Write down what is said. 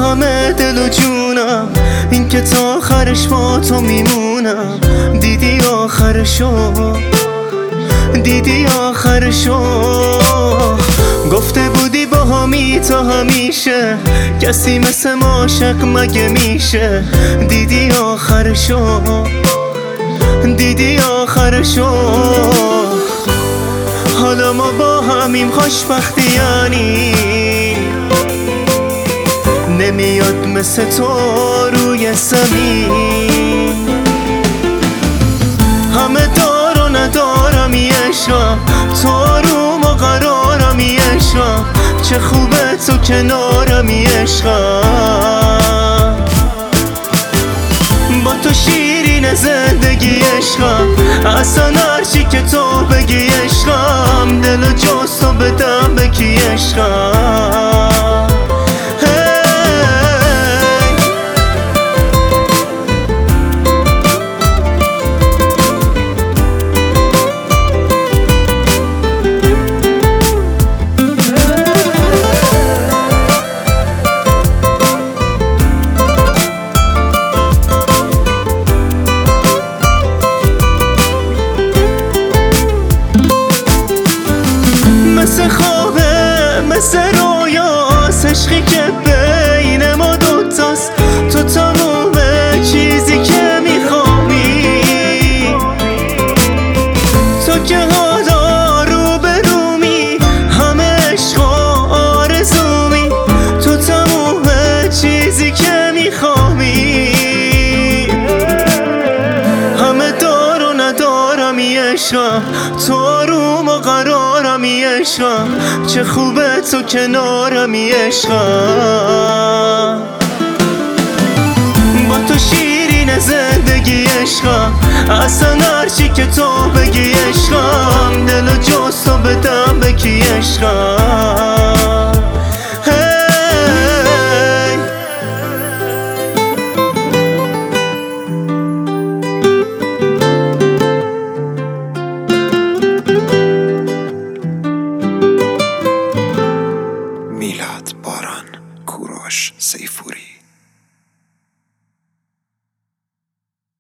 همه دل و جونم، این که تا آخرش با تو میمونم. دیدی آخرشو، دیدی آخرشو. گفته بودی با همی تا همیشه، کسی مثل ما عاشق مگه میشه؟ دیدی آخرشو، دیدی آخرشو. حالا ما با همیم خوشبختی یعنی نمیاد مثل تو روی زمین. همه دار و ندارم عشقم، تو آروم و قرارم عشقم. چه خوبه تو کنارم عشقم، با تو شیرین زندگی عشقم. اصلا هرچی که تو بگی عشقم، دل و جز تو بدم به کی عشقم. مثل خوابه مثل رویاست، عشقی که بین ما دوتاست. تو تموم چیزی که میخوایی، تو که حالا رو به رومی، همه عشق و آرزومی. تو تموم چیزی که میخوایی، همه دار و ندارم عشقم. تو آروم و قرارم عشقم، چه خوبه تو کنارم عشقم. با تو شیرین زندگی عشقم، اصلا هرچی که تو بگی عشقم، دل و جز تو بدم به کی عشقم.